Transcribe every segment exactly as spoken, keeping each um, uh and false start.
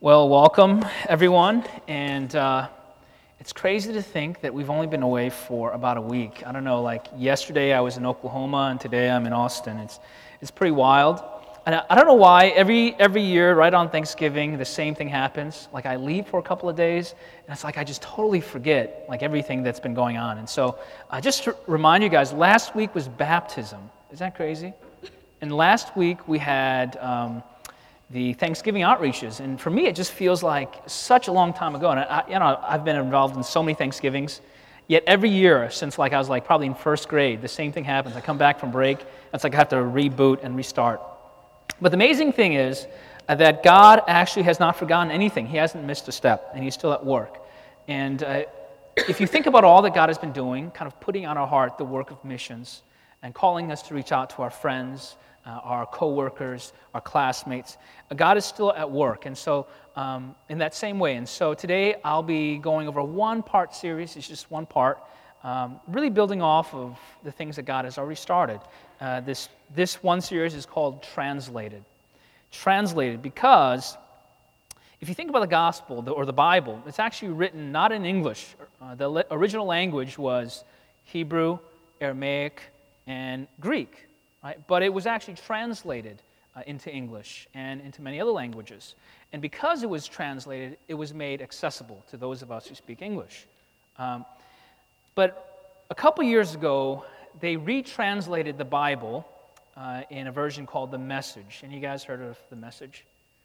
Well, welcome everyone, and uh, it's crazy to think that we've only been away for about a week. I don't know, like yesterday I was in Oklahoma, and today I'm in Austin. It's it's pretty wild, and I, I don't know why. Every every year, right on Thanksgiving, the same thing happens. Like I leave for a couple of days, and it's like I just totally forget like everything that's been going on. And so, uh, just to remind you guys, last week was baptism. Is that crazy? And last week we had. Um, the Thanksgiving outreaches, and for me it just feels like such a long time ago. And I, you know, I've been involved in so many Thanksgivings, yet every year since like I was like probably in first grade, the same thing happens. I come back from break, it's like I have to reboot and restart. But the amazing thing is uh, that God actually has not forgotten anything. He hasn't missed a step, and He's still at work. And uh, if you think about all that God has been doing, kind of putting on our heart the work of missions and calling us to reach out to our friends, Uh, our co-workers, our classmates. Uh, God is still at work, and so um, in that same way. And so today I'll be going over a one-part series. It's just one part, um, really building off of the things that God has already started. Uh, this this one series is called Translated. Translated because if you think about the gospel or the Bible, it's actually written not in English. Uh, the original language was Hebrew, Aramaic, and Greek. Right? But it was actually translated uh, into English and into many other languages. And because it was translated, it was made accessible to those of us who speak English. Um, but a couple years ago, they retranslated the Bible uh, in a version called The Message. And you guys heard of The Message?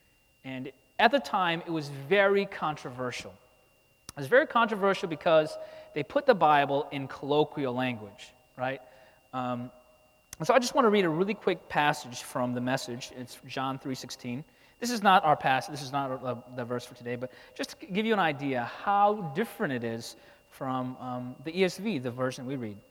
And at the time, it was very controversial. It was very controversial because they put the Bible in colloquial language, right? Um, And so I just want to read a really quick passage from The Message. It's John three sixteen. This is not our passage, this is not the verse for today, but just to give you an idea how different it is from um, the E S V, the version we read.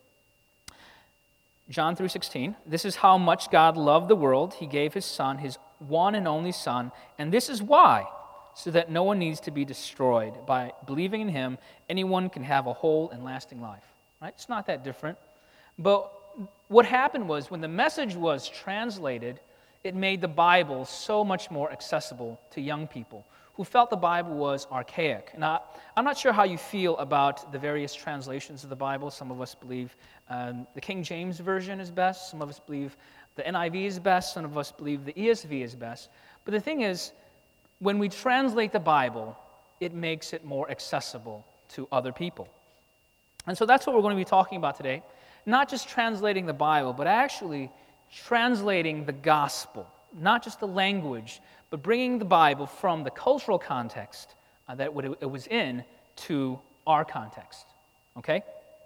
John three sixteen, this is how much God loved the world. He gave His Son, His one and only Son, and this is why, so that no one needs to be destroyed. By believing in Him, anyone can have a whole and lasting life. Right? It's not that different. But what happened was when the Message was translated, it made the Bible so much more accessible to young people who felt the Bible was archaic. Now, I'm not sure how you feel about the various translations of the Bible. Some of us believe um, the King James Version is best. Some of us believe the N I V is best. Some of us believe the E S V is best. But the thing is, when we translate the Bible, it makes it more accessible to other people. And so that's what we're going to be talking about today. Not just translating the Bible, but actually translating the gospel. Not just the language, but bringing the Bible from the cultural context uh, that it was in to our context. Okay?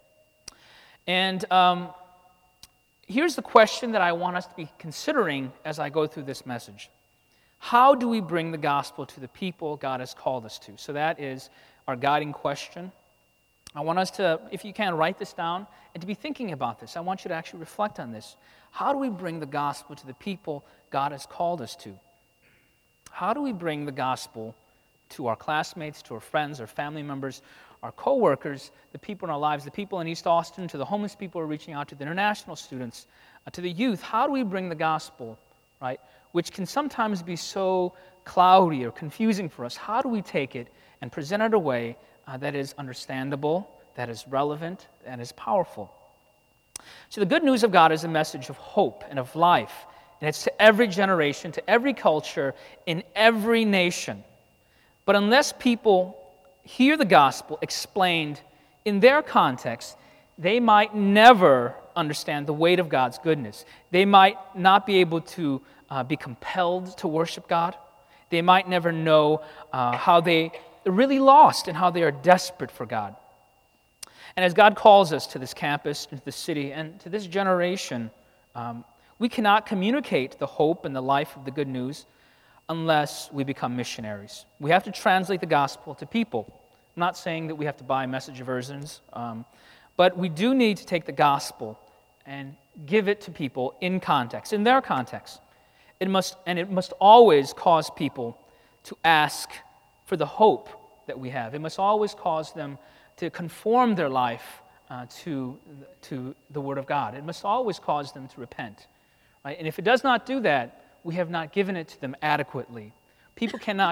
And um, here's the question that I want us to be considering as I go through this message. How do we bring the gospel to the people God has called us to? So that is our guiding question. I want us to, if you can, write this down and to be thinking about this. I want you to actually reflect on this. How do we bring the gospel to the people God has called us to? How do we bring the gospel to our classmates, to our friends, our family members, our co-workers, the people in our lives, the people in East Austin, to the homeless people who are reaching out to, the international students, uh, to the youth? How do we bring the gospel, right, which can sometimes be so cloudy or confusing for us? How do we take it and present it in a way Uh, that is understandable, that is relevant, that is powerful? So the good news of God is a message of hope and of life, and it's to every generation, to every culture, in every nation. But unless people hear the gospel explained in their context, they might never understand the weight of God's goodness. They might not be able to uh, be compelled to worship God. They might never know uh, how they They're really lost and how they are desperate for God. And as God calls us to this campus, to this city, and to this generation, um, we cannot communicate the hope and the life of the good news unless we become missionaries. We have to translate the gospel to people. I'm not saying that we have to buy message versions, um, but we do need to take the gospel and give it to people in context, in their context. It must, and it must always cause people to ask for the hope that we have. It must always cause them to conform their life uh, to, to the Word of God. It must always cause them to repent. Right? And if it does not do that, we have not given it to them adequately. People cannot just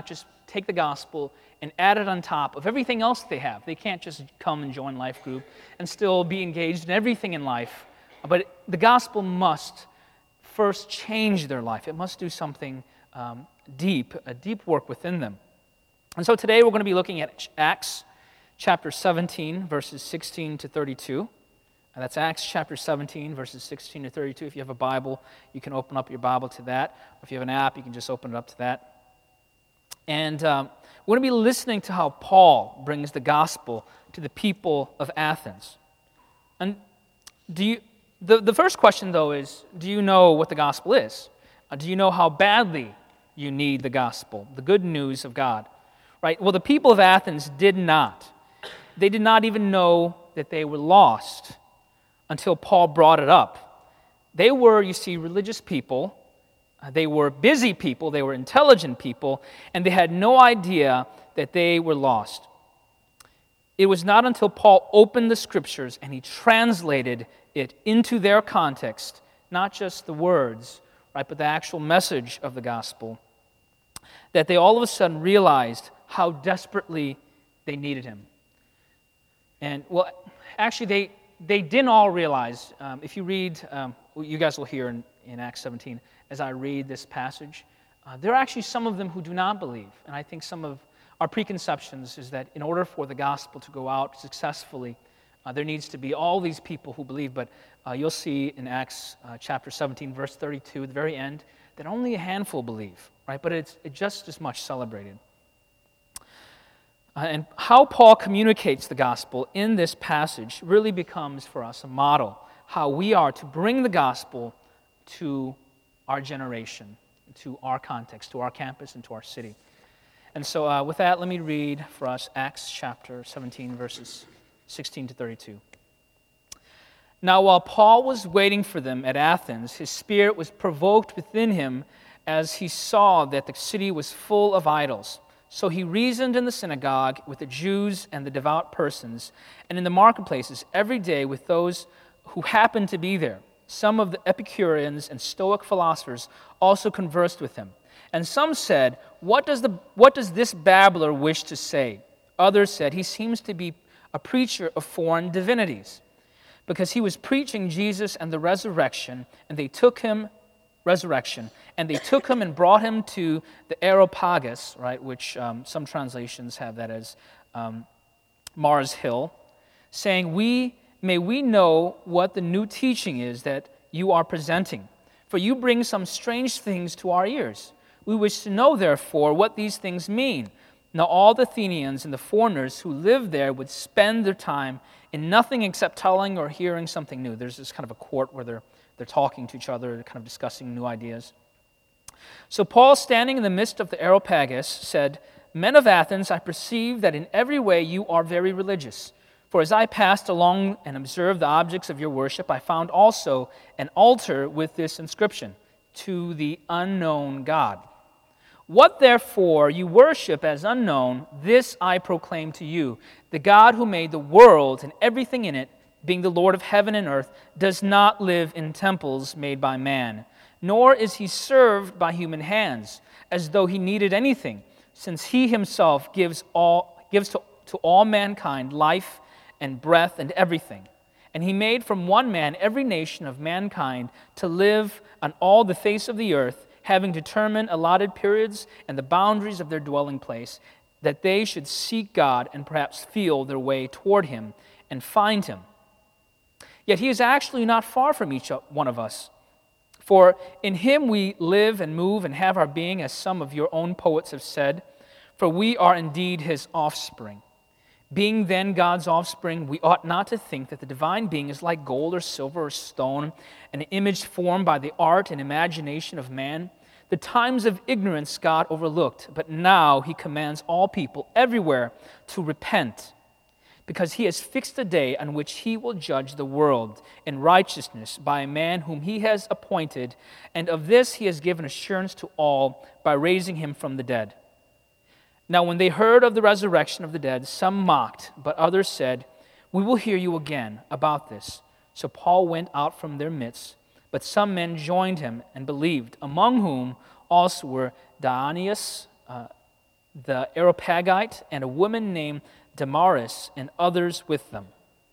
take the gospel and add it on top of everything else they have. They can't just come and join life group and still be engaged in everything in life. But the gospel must first change their life. It must do something um, deep, a deep work within them. And so today we're going to be looking at Acts chapter seventeen, verses sixteen to thirty-two. And that's Acts chapter seventeen, verses sixteen to thirty-two. If you have a Bible, you can open up your Bible to that. If you have an app, you can just open it up to that. And um, we're going to be listening to how Paul brings the gospel to the people of Athens. And do you? The, the first question, though, is, do you know what the gospel is? Uh, do you know how badly you need the gospel, the good news of God? Right? Well, the people of Athens did not. They did not even know that they were lost until Paul brought it up. They were, you see, religious people. Uh, they were busy people. They were intelligent people. And they had no idea that they were lost. It was not until Paul opened the Scriptures and he translated it into their context, not just the words, right, but the actual message of the gospel, that they all of a sudden realized how desperately they needed him. And, well, actually, they they didn't all realize. Um, if you read, um, you guys will hear in, in Acts seventeen, as I read this passage, uh, there are actually some of them who do not believe. And I think some of our preconceptions is that in order for the gospel to go out successfully, uh, there needs to be all these people who believe. But uh, you'll see in Acts uh, chapter seventeen, verse thirty-two, at the very end, that only a handful believe, right? But it's, it's just as much celebrated. Uh, and how Paul communicates the gospel in this passage really becomes for us a model, how we are to bring the gospel to our generation, to our context, to our campus, and to our city. And so uh, with that, let me read for us Acts chapter seventeen, verses sixteen to thirty-two. Now while Paul was waiting for them at Athens, his spirit was provoked within him as he saw that the city was full of idols. So he reasoned in the synagogue with the Jews and the devout persons, and in the marketplaces every day with those who happened to be there. Some of the Epicureans and Stoic philosophers also conversed with him. And some said, what does, the, what does this babbler wish to say? Others said, he seems to be a preacher of foreign divinities, because he was preaching Jesus and the resurrection, and they took him, resurrection, and they took him and brought him to the Areopagus, right, which um, some translations have that as um, Mars Hill, saying, "We may we know what the new teaching is that you are presenting, for you bring some strange things to our ears. We wish to know, therefore, what these things mean." Now all the Athenians and the foreigners who lived there would spend their time in nothing except telling or hearing something new. There's this kind of a court where they're, they're talking to each other, kind of discussing new ideas. So Paul, standing in the midst of the Areopagus, said, "Men of Athens, I perceive that in every way you are very religious. For as I passed along and observed the objects of your worship, I found also an altar with this inscription, 'To the unknown God.' What therefore you worship as unknown, this I proclaim to you. The God who made the world and everything in it, being the Lord of heaven and earth, does not live in temples made by man, nor is he served by human hands, as though he needed anything, since he himself gives all gives to, to all mankind life and breath and everything. And he made from one man every nation of mankind to live on all the face of the earth, having determined allotted periods and the boundaries of their dwelling place, that they should seek God and perhaps feel their way toward him and find him. Yet he is actually not far from each one of us. For in him we live and move and have our being, as some of your own poets have said, for we are indeed his offspring. Being then God's offspring, we ought not to think that the divine being is like gold or silver or stone, an image formed by the art and imagination of man. The times of ignorance God overlooked, but now he commands all people everywhere to repent, because he has fixed a day on which he will judge the world in righteousness by a man whom he has appointed, and of this he has given assurance to all by raising him from the dead. Now when they heard of the resurrection of the dead, some mocked, but others said, "We will hear you again about this." So Paul went out from their midst, but some men joined him and believed, among whom also were Dionysius, uh, the Areopagite, and a woman named Damaris, and others with them.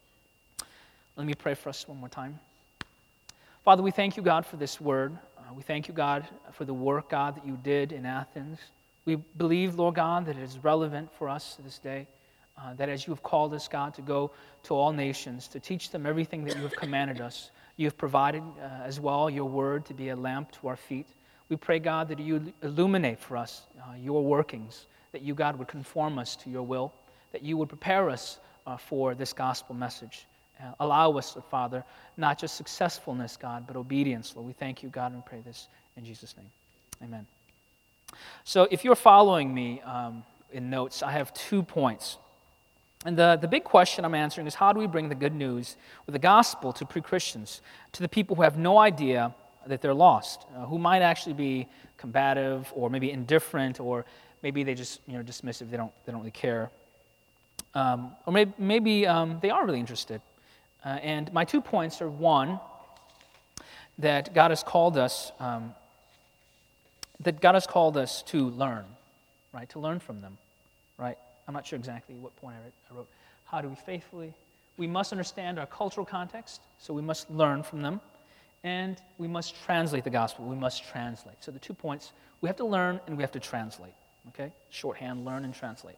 Let me pray for us one more time. Father, we thank you, God, for this word. Uh, we thank you, God, for the work, God, that you did in Athens. We believe, Lord God, that it is relevant for us this day, uh, that as you have called us, God, to go to all nations, to teach them everything that you have commanded us. You have provided uh, as well your word to be a lamp to our feet. We pray, God, that you illuminate for us uh, your workings, that you, God, would conform us to your will, that you would prepare us uh, for this gospel message. Uh, allow us, Father, not just successfulness, God, but obedience, Lord. We thank you, God, and we pray this in Jesus' name. Amen. So if you're following me um, in notes, I have two points. And the, the big question I'm answering is, how do we bring the good news with the gospel to pre-Christians, to the people who have no idea that they're lost, uh, who might actually be combative or maybe indifferent, or maybe they just, you know, dismissive, they don't, they don't really care. Um, or maybe, maybe um, they are really interested. Uh, and my two points are, one, that God has called us, um, that God has called us to learn, right? To learn from them, right? I'm not sure exactly what point I, read, I wrote. How do we faithfully? We must understand our cultural context, so we must learn from them, and we must translate the gospel. We must translate. So the two points: we have to learn and we have to translate. Okay, shorthand: learn and translate.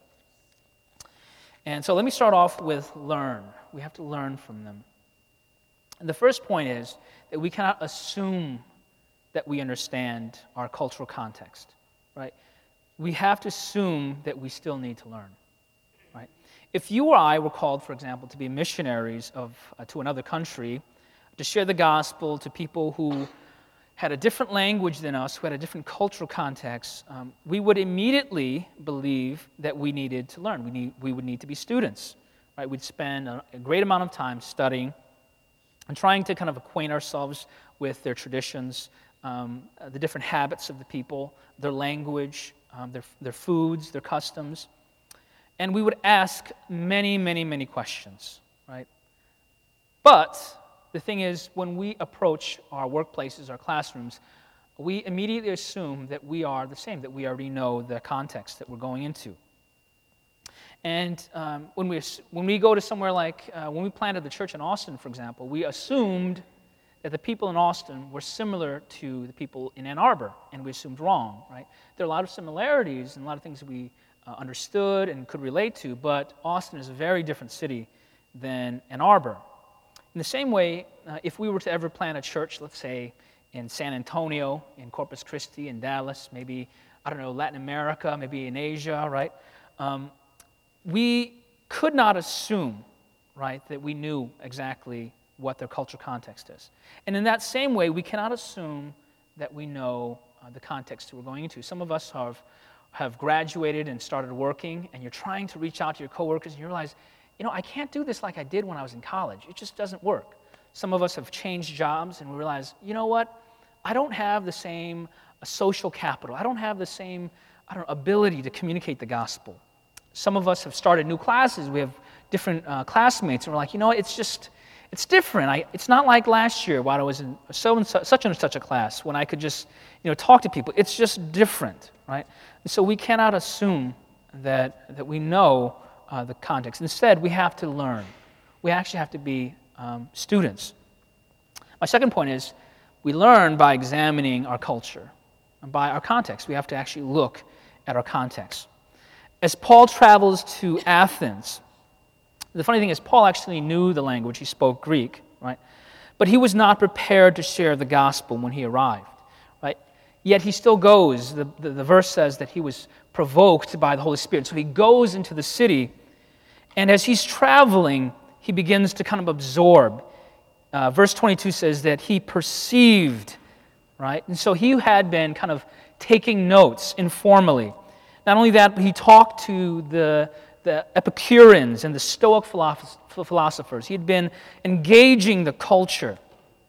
And so let me start off with learn. We have to learn from them. And the first point is that we cannot assume that we understand our cultural context, right? We have to assume that we still need to learn, right? If you or I were called, for example, to be missionaries of uh, to another country, to share the gospel to people who had a different language than us, who had a different cultural context, um, we would immediately believe that we needed to learn. We need, we would need to be students, right? We'd spend a, a great amount of time studying and trying to kind of acquaint ourselves with their traditions, um, uh, the different habits of the people, their language, um, their, their foods, their customs. And we would ask many, many, many questions, right? But the thing is, when we approach our workplaces, our classrooms, we immediately assume that we are the same, that we already know the context that we're going into. And um, when we when we go to somewhere like, uh, when we planted the church in Austin, for example, we assumed that the people in Austin were similar to the people in Ann Arbor, and we assumed wrong, right? There are a lot of similarities and a lot of things that we uh, understood and could relate to, but Austin is a very different city than Ann Arbor. In the same way, uh, if we were to ever plant a church, let's say in San Antonio, in Corpus Christi, in Dallas, maybe, I don't know, Latin America, maybe in Asia, right? Um, we could not assume, right, that we knew exactly what their cultural context is. And in that same way, we cannot assume that we know uh, the context that we're going into. Some of us have, have graduated and started working, and you're trying to reach out to your coworkers, and you realize, you know, I can't do this like I did when I was in college. It just doesn't work. Some of us have changed jobs, and we realize, you know what? I don't have the same uh, social capital. I don't have the same, I don't know, ability to communicate the gospel. Some of us have started new classes. We have different uh, classmates, and we're like, you know what? It's just, it's different. I, it's not like last year while I was in so and so, such and such a class when I could just, you know, talk to people. It's just different, right? And so we cannot assume that that we know Uh, the context. Instead, we have to learn. We actually have to be um, students. My second point is we learn by examining our culture and by our context. We have to actually look at our context. As Paul travels to Athens, the funny thing is Paul actually knew the language. He spoke Greek, right? But he was not prepared to share the gospel when he arrived, right? Yet he still goes. The, the, the verse says that he was provoked by the Holy Spirit. So he goes into the city, and as he's traveling, he begins to kind of absorb. Uh, verse twenty-two says that he perceived, right? And so he had been kind of taking notes informally. Not only that, but he talked to the, the Epicureans and the Stoic philosophers. He had been engaging the culture.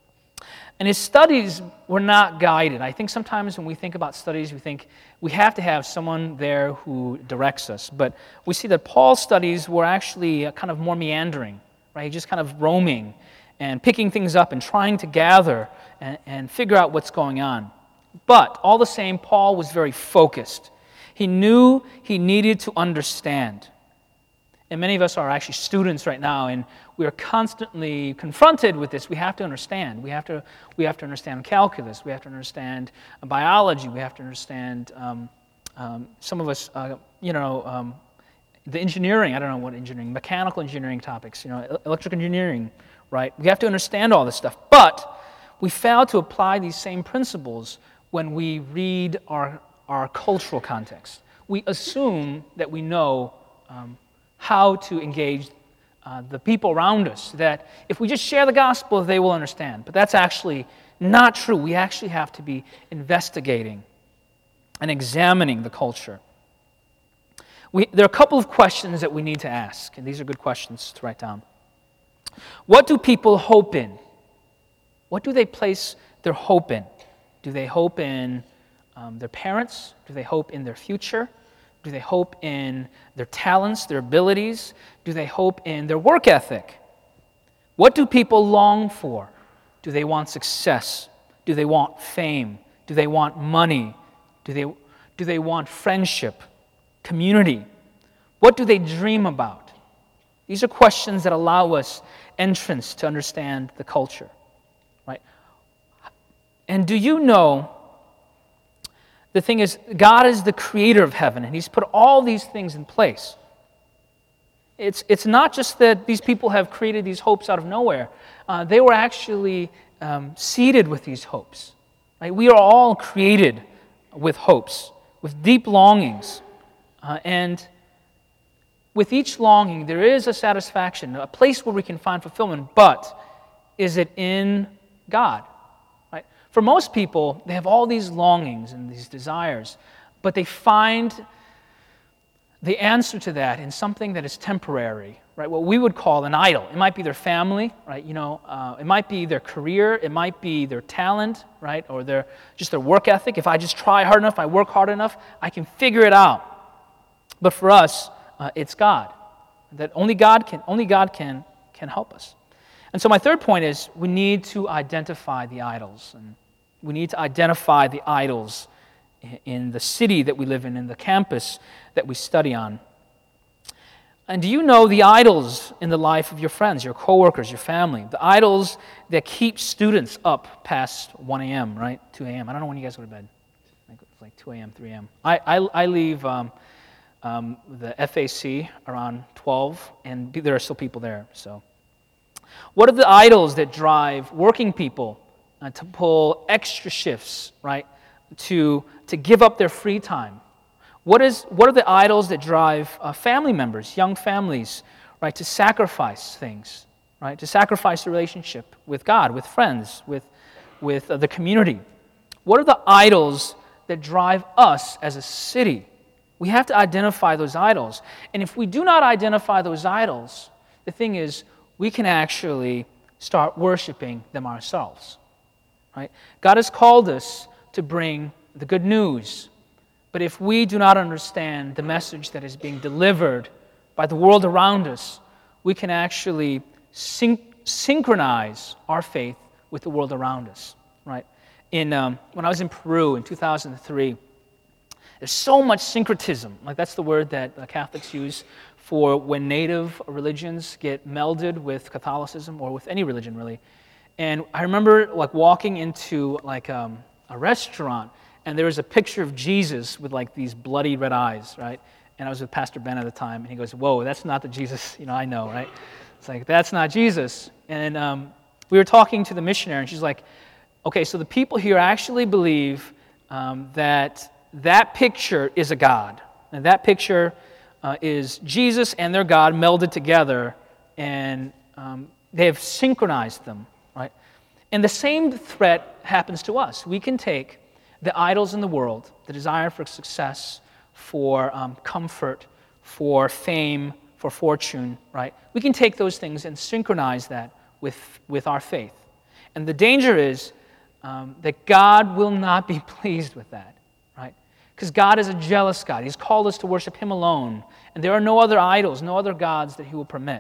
And his studies were not guided. I think sometimes when we think about studies, we think we have to have someone there who directs us. But we see that Paul's studies were actually kind of more meandering, right? Just kind of roaming and picking things up and trying to gather and, and figure out what's going on. But all the same, Paul was very focused. He knew he needed to understand. And many of us are actually students right now, and we are constantly confronted with this. We have to understand. We have to, we have to understand calculus. We have to understand biology. We have to understand, um, um, some of us, uh, you know, um, the engineering, I don't know what engineering, mechanical engineering topics, you know, electric engineering, right? We have to understand all this stuff. But we fail to apply these same principles when we read our, our cultural context. We assume that we know um, how to engage uh, the people around us, that if we just share the gospel, they will understand. But that's actually not true. We actually have to be investigating and examining the culture. We, there are a couple of questions that we need to ask, and these are good questions to write down. What do people hope in? What do they place their hope in? Do they hope in um, their parents? Do they hope in their future? Do they hope in their talents, their abilities? Do they hope in their work ethic? What do people long for? Do they want success? Do they want fame? Do they want money? Do they, do they want friendship, community? What do they dream about? These are questions that allow us entrance to understand the culture, right? And do you know, the thing is, God is the creator of heaven, and He's put all these things in place. It's, it's not just that these people have created these hopes out of nowhere. Uh, they were actually um, seeded with these hopes. Right? We are all created with hopes, with deep longings. Uh, and with each longing, there is a satisfaction, a place where we can find fulfillment, but is it in God? Right? For most people, they have all these longings and these desires, but they find the answer to that in something that is temporary, right? What we would call an idol. It might be their family, right? You know, uh, it might be their career, it might be their talent, right? Or their just their work ethic. If I just try hard enough, I work hard enough, I can figure it out. But for us, uh, it's God. That only God can only God can can help us. And so my third point is we need to identify the idols, and we need to identify the idols in the city that we live in, in the campus that we study on. And do you know the idols in the life of your friends, your coworkers, your family? The idols that keep students up past one a.m., right? two a.m. I don't know when you guys go to bed. It's like two a.m., three a.m. I, I, I leave um, um, the F A C around twelve, and there are still people there. So, what are the idols that drive working people uh, to pull extra shifts, right? To, to give up their free time? What is what are the idols that drive uh, family members, young families, right, to sacrifice things, right, to sacrifice the relationship with God, with friends, with with uh, the community? What are the idols that drive us as a city? We have to identify those idols, and if we do not identify those idols, the thing is, we can actually start worshiping them ourselves, right? God has called us to bring the good news. But if we do not understand the message that is being delivered by the world around us, we can actually syn- synchronize our faith with the world around us, right? In um, when I was in Peru in two thousand three, there's so much syncretism. Like that's the word that uh, Catholics use for when native religions get melded with Catholicism or with any religion really. And I remember like walking into like um, a restaurant, and there was a picture of Jesus with like these bloody red eyes, right? And I was with Pastor Ben at the time, and he goes, "Whoa, that's not the Jesus, you know, I know, right?" It's like, that's not Jesus. And um, we were talking to the missionary, and she's like, okay, so the people here actually believe um, that that picture is a God. And that picture uh, is Jesus and their God melded together, and um, they have synchronized them, right? And the same threat happens to us. We can take the idols in the world, the desire for success, for um, comfort, for fame, for fortune, right? We can take those things and synchronize that with, with our faith. And the danger is um, that God will not be pleased with that, right? Because God is a jealous God. He's called us to worship Him alone. And there are no other idols, no other gods that He will permit.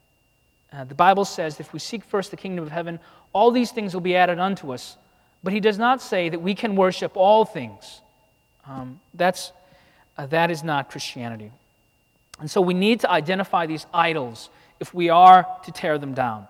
Uh, the Bible says if we seek first the kingdom of heaven, all these things will be added unto us. But He does not say that we can worship all things. Um, that's uh, that is not Christianity. And so we need to identify these idols if we are to tear them down.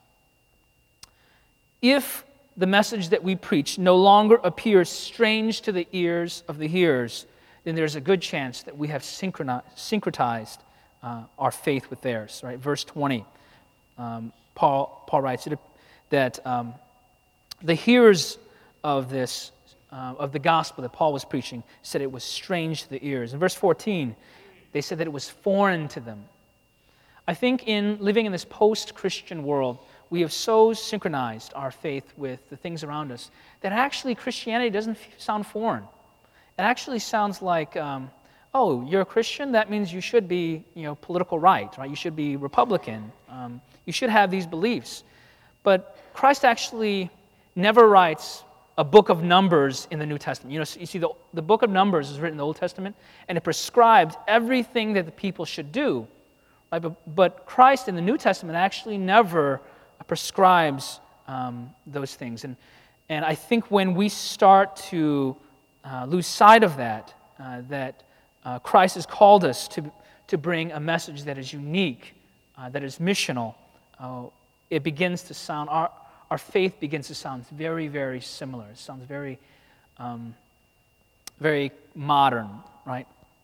If the message that we preach no longer appears strange to the ears of the hearers, then there's a good chance that we have syncretized uh, our faith with theirs. Right? Verse twenty, um, Paul, Paul writes that um, the hearers of this, uh, of the gospel that Paul was preaching, said it was strange to the ears. In verse fourteen, they said that it was foreign to them. I think in living in this post-Christian world, we have so synchronized our faith with the things around us that actually Christianity doesn't sound foreign. It actually sounds like, um, oh, you're a Christian? That means you should be, you know, political right, right? You should be Republican. Um, you should have these beliefs. But Christ actually never writes a book of Numbers in the New Testament. You know, you see, the, the book of Numbers is written in the Old Testament, and it prescribed everything that the people should do. Right? But, but Christ in the New Testament actually never prescribes um, those things. And, and I think when we start to uh, lose sight of that, uh, that uh, Christ has called us to, to bring a message that is unique, uh, that is missional, uh, it begins to sound, our, our faith begins to sound very, very similar. It sounds very, um, very modern, right?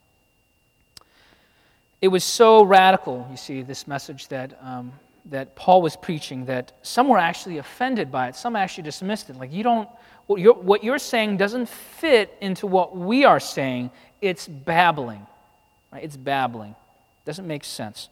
It was so radical, you see, this message that um, that Paul was preaching, that some were actually offended by it. Some actually dismissed it. Like, you don't, what you're, what you're saying doesn't fit into what we are saying. It's babbling. Right? It's babbling. It doesn't make sense.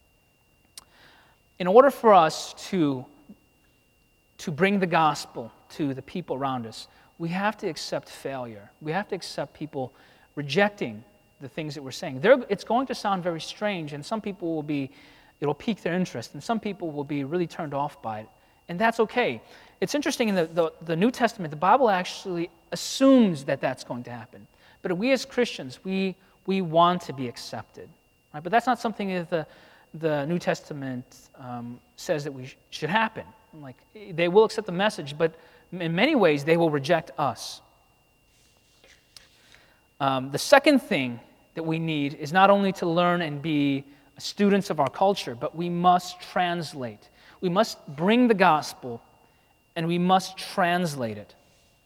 In order for us to, to bring the gospel to the people around us, we have to accept failure. We have to accept people rejecting the things that we're saying. They're, it's going to sound very strange, and some people will be It'll pique their interest, and some people will be really turned off by it, and that's okay. It's interesting, in the, the, the New Testament, the Bible actually assumes that that's going to happen. But we as Christians, we, we want to be accepted. Right? But that's not something that the, the New Testament um, says that we sh- should happen. Like, they will accept the message, but in many ways, they will reject us. Um, the second thing that we need is not only to learn and be students of our culture, but we must translate. We must bring the gospel, and we must translate it.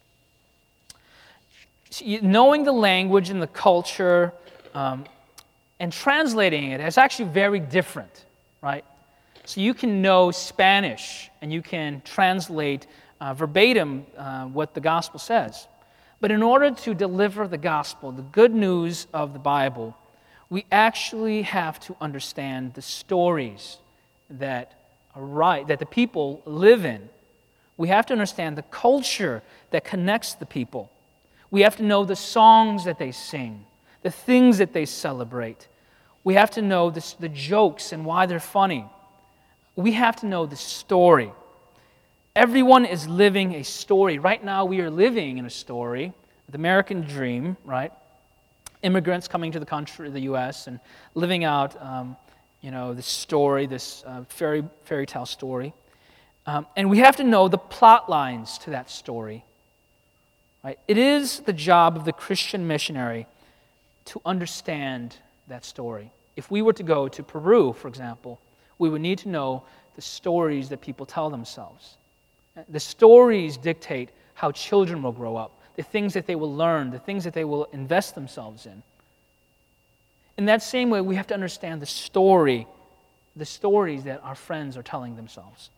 See, knowing the language and the culture um, and translating it is actually very different, right? So you can know Spanish, and you can translate uh, verbatim uh, what the gospel says. But in order to deliver the gospel, the good news of the Bible, we actually have to understand the stories that are right, that the people live in. We have to understand the culture that connects the people. We have to know the songs that they sing, the things that they celebrate. We have to know the, the jokes and why they're funny. We have to know the story. Everyone is living a story. Right now we are living in a story, the American dream, right? Immigrants coming to the country, the U S, and living out, um, you know, this story, this uh, fairy fairy tale story, um, and we have to know the plot lines to that story. Right? It is the job of the Christian missionary to understand that story. If we were to go to Peru, for example, we would need to know the stories that people tell themselves. The stories dictate how children will grow up, the things that they will learn, the things that they will invest themselves in. In that same way, we have to understand the story, the stories that our friends are telling themselves.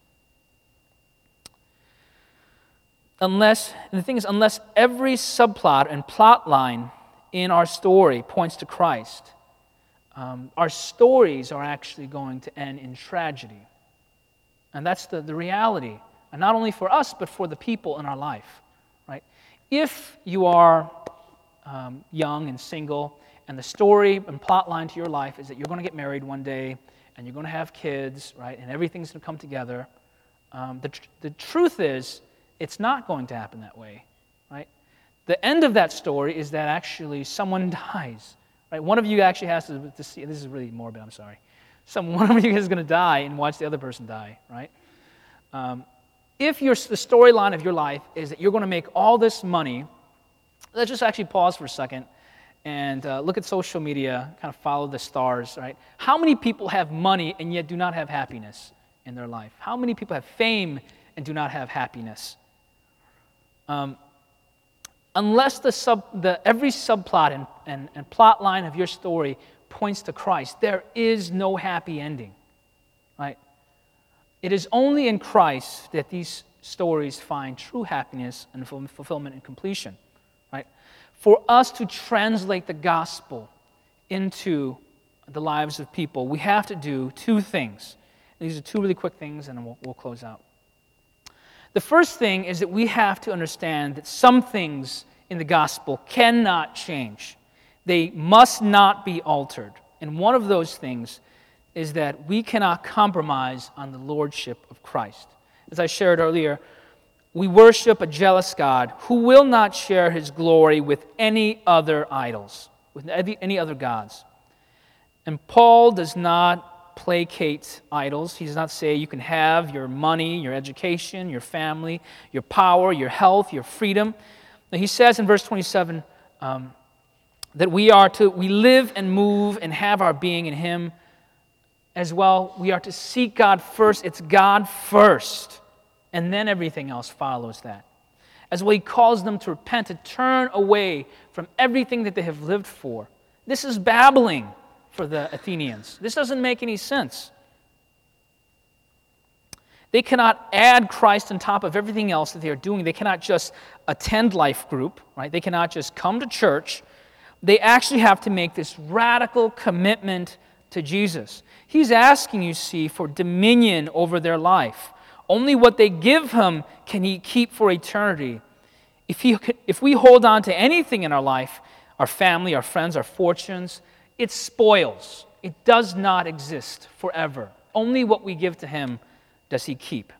Unless, and the thing is, unless every subplot and plot line in our story points to Christ, um, our stories are actually going to end in tragedy. And that's the, the reality, and not only for us, but for the people in our life. Right? If you are um, young and single, and the story and plot line to your life is that you're going to get married one day, and you're going to have kids, right, and everything's going to come together, um, the, tr- the truth is, it's not going to happen that way, right? The end of that story is that actually someone dies, right? One of you actually has to, to see, this is really morbid, I'm sorry. Some, one of you is going to die and watch the other person die, right? Um, if your, the storyline of your life is that you're going to make all this money, let's just actually pause for a second and uh, look at social media, kind of follow the stars, right? How many people have money and yet do not have happiness in their life? How many people have fame and do not have happiness? Um, unless the sub, the every subplot and, and, and plot line of your story points to Christ, there is no happy ending, right? It is only in Christ that these stories find true happiness and fulfillment and completion, right? For us to translate the gospel into the lives of people, we have to do two things. These are two really quick things, and we'll, we'll close out. The first thing is that we have to understand that some things in the gospel cannot change. They must not be altered. And one of those things is that we cannot compromise on the lordship of Christ. As I shared earlier, we worship a jealous God who will not share his glory with any other idols, with any other gods. And Paul does not placate idols. He does not say you can have your money, your education, your family, your power, your health, your freedom. Now, he says in verse twenty-seven um, that we are to, we live and move and have our being in him as well. We are to seek God first. It's God first. And then everything else follows that. As well, he calls them to repent, to turn away from everything that they have lived for. This is babbling for the Athenians. This doesn't make any sense. They cannot add Christ on top of everything else that they are doing. They cannot just attend life group, right? They cannot just come to church. They actually have to make this radical commitment to Jesus. He's asking, you see, for dominion over their life. Only what they give him can he keep for eternity. If, he, if we hold on to anything in our life, our family, our friends, our fortunes, it spoils. It does not exist forever. Only what we give to him does he keep.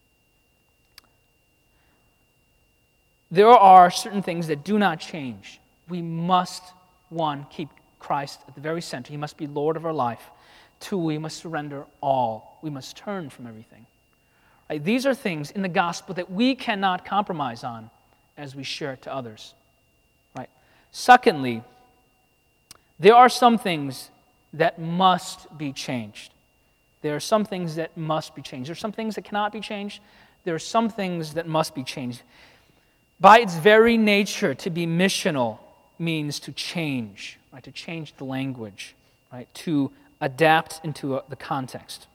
There are certain things that do not change. We must, one, keep Christ at the very center. He must be Lord of our life. Two, we must surrender all. We must turn from everything. Right? These are things in the gospel that we cannot compromise on as we share it to others. Right? Secondly, there are some things that must be changed. There are some things that must be changed. There are some things that cannot be changed. There are some things that must be changed. By its very nature, to be missional means to change, right? To change the language, right? To adapt into a, the context.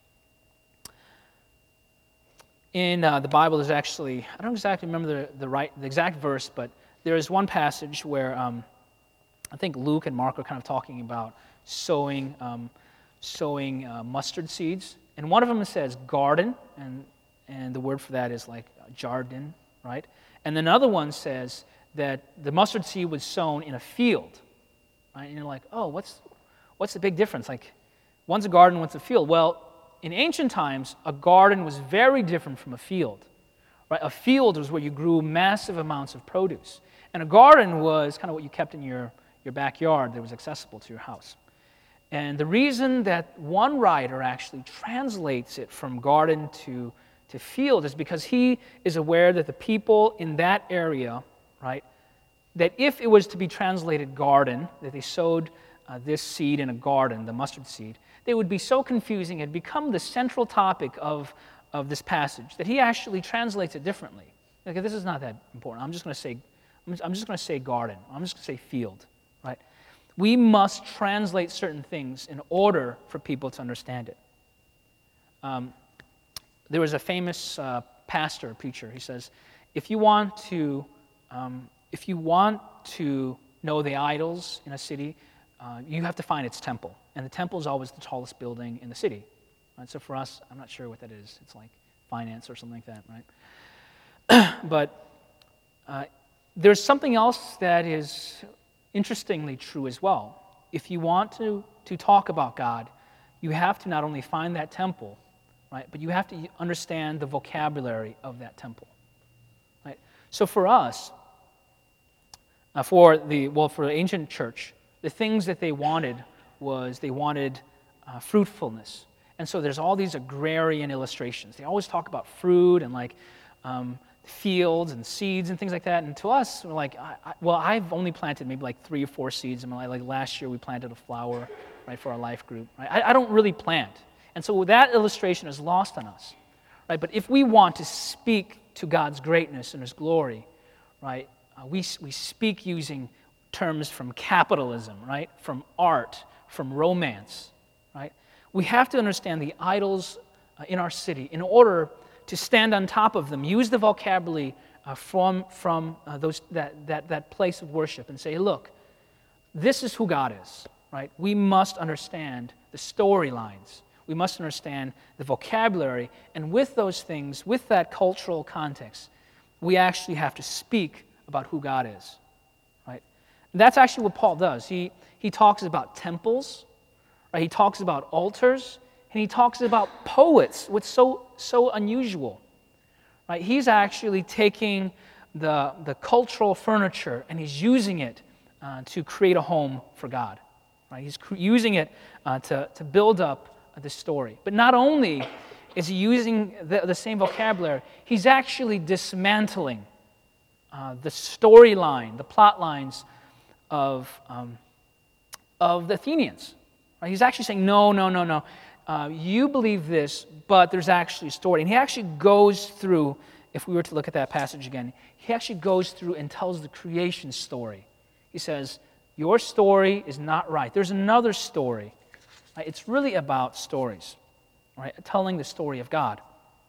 In uh, the Bible, there's actually, I don't exactly remember the, the right, the exact verse, but there is one passage where um, I think Luke and Mark are kind of talking about sowing, um, sowing uh, mustard seeds, and one of them says garden, and and the word for that is like jardin, right? And another one says that the mustard seed was sown in a field, right? And you're like, oh, what's what's the big difference? Like, one's a garden, one's a field. Well, in ancient times, a garden was very different from a field. Right? A field was where you grew massive amounts of produce. And a garden was kind of what you kept in your, your backyard that was accessible to your house. And the reason that one writer actually translates it from garden to, to field is because he is aware that the people in that area, right, that if it was to be translated garden, that they sowed uh, this seed in a garden, the mustard seed, they would be so confusing, it would become the central topic of, of this passage, that he actually translates it differently. Okay, this is not that important. I'm just going to say, I'm just, I'm just going to say garden. I'm just going to say field, right? We must translate certain things in order for people to understand it. Um, there was a famous uh, pastor, preacher. He says, if you want to, um, if you want to know the idols in a city, uh, you have to find its temple. And the temple is always the tallest building in the city. Right? So for us, I'm not sure what that is. It's like finance or something like that, right? But uh, there's something else that is interestingly true as well. If you want to, to talk about God, you have to not only find that temple, right, but you have to understand the vocabulary of that temple. Right? So for us, uh, for the well, for the ancient church, the things that they wanted was they wanted uh, fruitfulness. And so there's all these agrarian illustrations. They always talk about fruit and like um, fields and seeds and things like that. And to us, we're like, I, I, well, I've only planted maybe like three or four seeds in my life. Like last year, we planted a flower, right, for our life group. Right? I, I don't really plant. And so that illustration is lost on us. Right? But if we want to speak to God's greatness and His glory, right, uh, we, we speak using terms from capitalism, right, from art, from romance, right? We have to understand the idols uh, in our city in order to stand on top of them, use the vocabulary uh, from, from uh, those, that, that, that place of worship and say, look, this is who God is, right? We must understand the storylines. We must understand the vocabulary. And with those things, with that cultural context, we actually have to speak about who God is, right? And that's actually what Paul does. He, he talks about temples, right? He talks about altars, and he talks about poets, what's so, so unusual, right? He's actually taking the, the cultural furniture and he's using it uh, to create a home for God, right? He's cr- using it uh, to, to build up the story. But not only is he using the, the same vocabulary, he's actually dismantling uh, the storyline, the plot lines of, um, of the Athenians. Right? He's actually saying, no, no, no, no. Uh, you believe this, but there's actually a story. And he actually goes through, if we were to look at that passage again, he actually goes through and tells the creation story. He says, your story is not right. There's another story. Right? It's really about stories, right? Telling the story of God.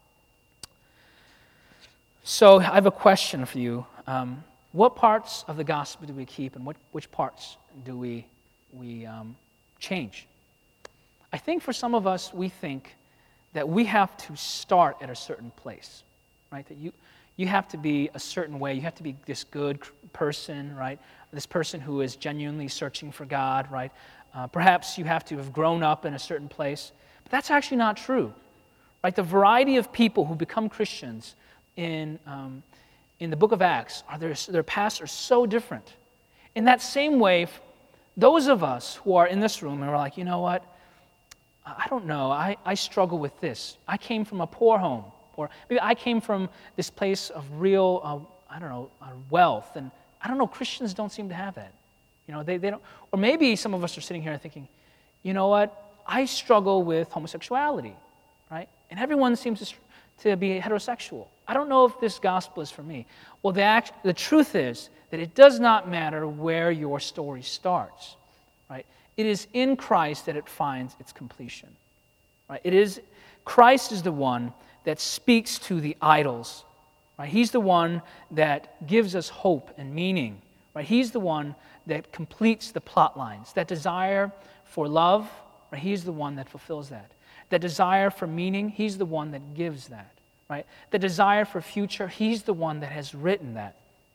So I have a question for you. Um, what parts of the gospel do we keep, and what, which parts do we, we um, change? I think for some of us, we think that we have to start at a certain place, right? That you, you have to be a certain way. You have to be this good person, right? This person who is genuinely searching for God, right? Uh, perhaps you have to have grown up in a certain place. But that's actually not true, right? The variety of people who become Christians in, um, in the book of Acts, are their, their paths are so different. In that same way, those of us who are in this room and we're like, you know what? I don't know. I, I struggle with this. I came from a poor home. Or maybe I came from this place of real, uh, I don't know, uh, wealth. And I don't know, Christians don't seem to have that. You know, they, they don't, or maybe some of us are sitting here thinking, you know what, I struggle with homosexuality, right? And everyone seems to, to be heterosexual. I don't know if this gospel is for me. Well, the, act, the truth is that it does not matter where your story starts, right? It is in Christ that it finds its completion, right? It is, Christ is the one that speaks to the idols, right? He's the one that gives us hope and meaning, right? He's the one that completes the plot lines. That desire for love, right? He's the one that fulfills that. That desire for meaning, He's the one that gives that, right? The desire for future, He's the one that has written that.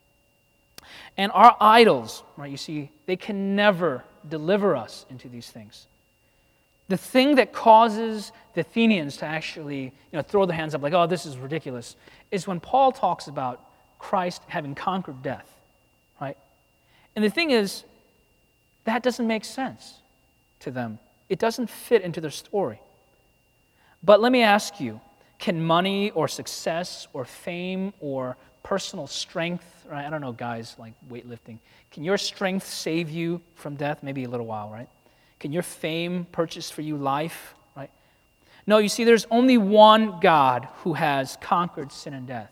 And our idols, right, you see, they can never deliver us into these things. The thing that causes the Athenians to actually, you know, throw their hands up like, oh, this is ridiculous, is when Paul talks about Christ having conquered death, right? And the thing is, that doesn't make sense to them. It doesn't fit into their story. But let me ask you, can money or success or fame or personal strength, right? I don't know, guys like weightlifting. Can your strength save you from death? Maybe a little while, right? Can your fame purchase for you life, right? No, you see, there's only one God who has conquered sin and death.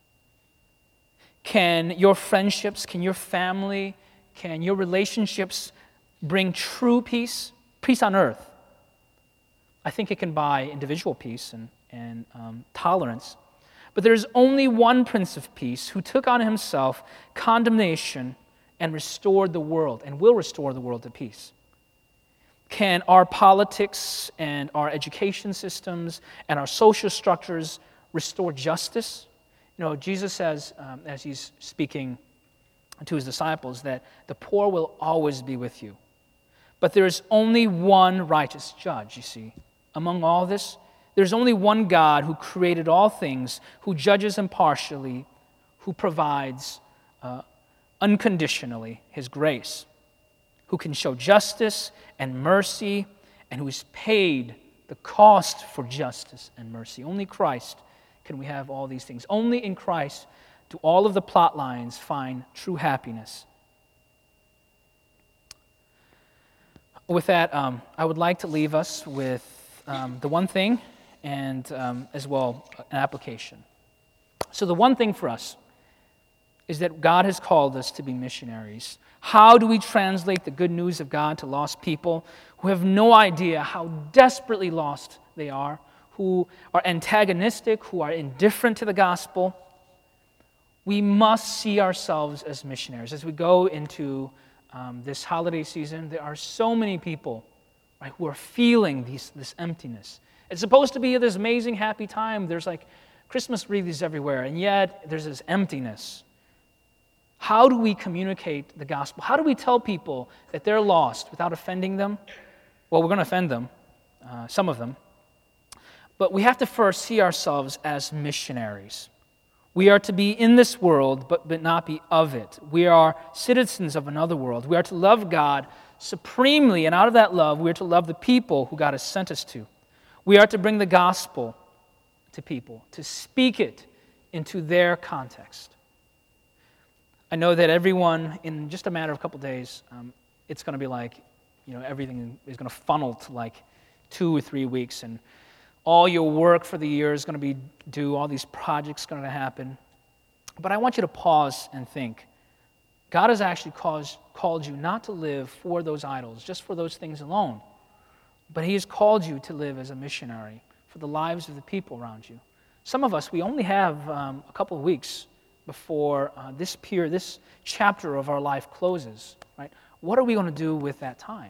Can your friendships, can your family, can your relationships bring true peace? Peace on earth. I think it can buy individual peace and, and um, tolerance. But there is only one Prince of Peace who took on himself condemnation and restored the world and will restore the world to peace. Can our politics and our education systems and our social structures restore justice? You know, Jesus says, um, as he's speaking to his disciples, that the poor will always be with you. But there is only one righteous judge, you see. Among all this, there's only one God who created all things, who judges impartially, who provides uh, unconditionally His grace, who can show justice and mercy, and who has paid the cost for justice and mercy. Only Christ can we have all these things. Only in Christ do all of the plot lines find true happiness. With that, um, I would like to leave us with um, the one thing and um, as well an application. So the one thing for us is that God has called us to be missionaries. How do we translate the good news of God to lost people who have no idea how desperately lost they are, who are antagonistic, who are indifferent to the gospel? We must see ourselves as missionaries. As we go into um, this holiday season, there are so many people, right, who are feeling these, this emptiness. It's supposed to be this amazing, happy time. There's like Christmas wreaths everywhere, and yet there's this emptiness. How do we communicate the gospel? How do we tell people that they're lost without offending them? Well, we're going to offend them, uh, some of them. But we have to first see ourselves as missionaries. We are to be in this world, but, but not be of it. We are citizens of another world. We are to love God supremely, and out of that love, we are to love the people who God has sent us to. We are to bring the gospel to people, to speak it into their context. I know that everyone, in just a matter of a couple days, um, it's going to be like, you know, everything is going to funnel to like two or three weeks, and all your work for the year is going to be due, all these projects are going to happen. But I want you to pause and think. God has actually caused, called you not to live for those idols, just for those things alone, but He has called you to live as a missionary for the lives of the people around you. Some of us, we only have um, a couple of weeks before uh, this period, this chapter of our life closes, right? What are we going to do with that time?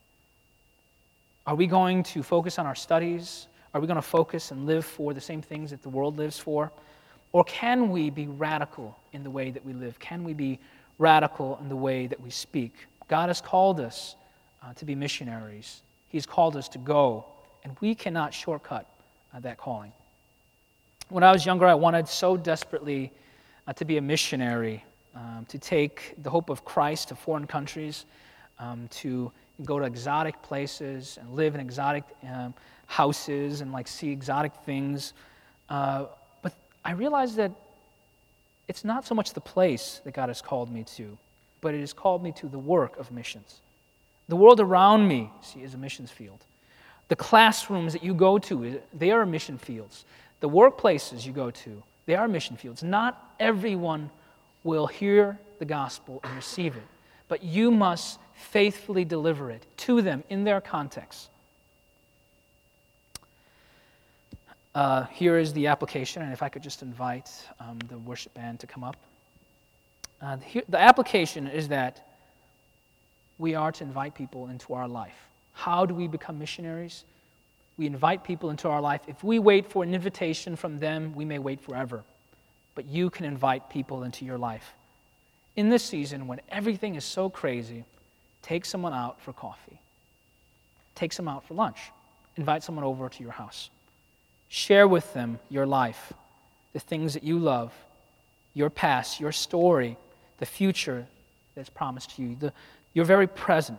Are we going to focus on our studies? Are we going to focus and live for the same things that the world lives for? Or can we be radical in the way that we live? Can we be radical in the way that we speak? God has called us uh, to be missionaries. He's called us to go, and we cannot shortcut uh, that calling. When I was younger, I wanted so desperately Uh, to be a missionary, um, to take the hope of Christ to foreign countries, um, to go to exotic places and live in exotic um, houses and like see exotic things. Uh, but I realized that it's not so much the place that God has called me to, but it has called me to the work of missions. The world around me, see, is a missions field. The classrooms that you go to, they are mission fields. The workplaces you go to, they are mission fields. Not everyone will hear the gospel and receive it, but you must faithfully deliver it to them in their context. Uh, here is the application, and if I could just invite um, the worship band to come up. Uh, the, the application is that we are to invite people into our life. How do we become missionaries? We invite people into our life. If we wait for an invitation from them, we may wait forever. But you can invite people into your life. In this season, when everything is so crazy, take someone out for coffee. Take someone out for lunch. Invite someone over to your house. Share with them your life, the things that you love, your past, your story, the future that's promised to you, the, your very present.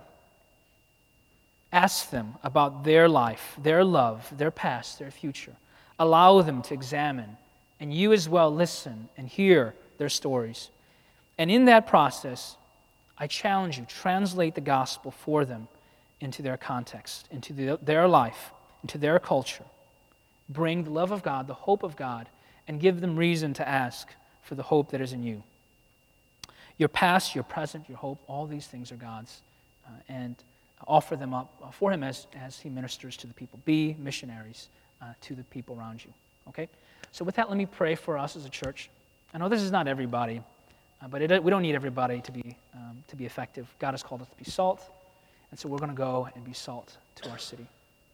Ask them about their life, their love, their past, their future. Allow them to examine, and you as well listen and hear their stories. And in that process, I challenge you, translate the gospel for them into their context, into the, their life, into their culture. Bring the love of God, the hope of God, and give them reason to ask for the hope that is in you. Your past, your present, your hope, all these things are God's, uh, and offer them up for Him as, as He ministers to the people. Be missionaries uh, to the people around you, okay? So with that, let me pray for us as a church. I know this is not everybody, uh, but it, we don't need everybody to be, um, to be effective. God has called us to be salt, and so we're going to go and be salt to our city.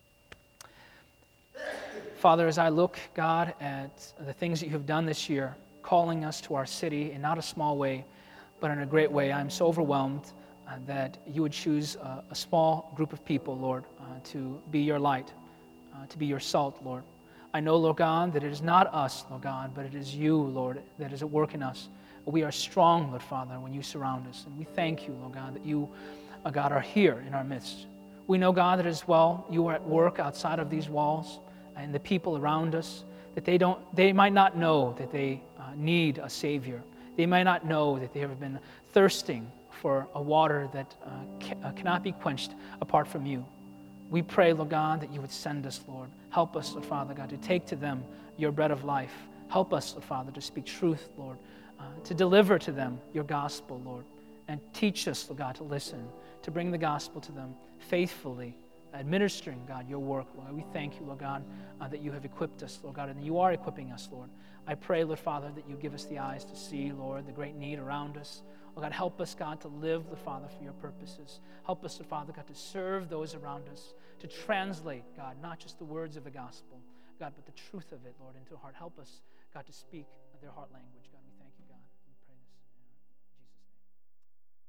Father, as I look, God, at the things that you have done this year, calling us to our city in not a small way, but in a great way, I'm so overwhelmed uh, that you would choose a, a small group of people, Lord, uh, to be your light, uh, to be your salt, Lord. I know, Lord God, that it is not us, Lord God, but it is you, Lord, that is at work in us. We are strong, Lord Father, when you surround us. And we thank you, Lord God, that you, uh, God, are here in our midst. We know, God, that as well you are at work outside of these walls and the people around us. that they don't, they might not know that they uh, need a Savior. They might not know that they have been thirsting for a water that uh, ca- uh, cannot be quenched apart from you. We pray, Lord God, that you would send us, Lord. Help us, Lord Father God, to take to them your bread of life. Help us, Lord Father, to speak truth, Lord, uh, to deliver to them your gospel, Lord, and teach us, Lord God, to listen, to bring the gospel to them faithfully, administering, God, your work, Lord. We thank you, Lord God, uh, that you have equipped us, Lord God, and you are equipping us, Lord. I pray, Lord Father, that you give us the eyes to see, Lord, the great need around us. Lord God, help us, God, to live, Lord Father, for your purposes. Help us, Lord Father, God, to serve those around us, to translate, God, not just the words of the gospel, God, but the truth of it, Lord, into our heart. Help us, God, to speak their heart language, God.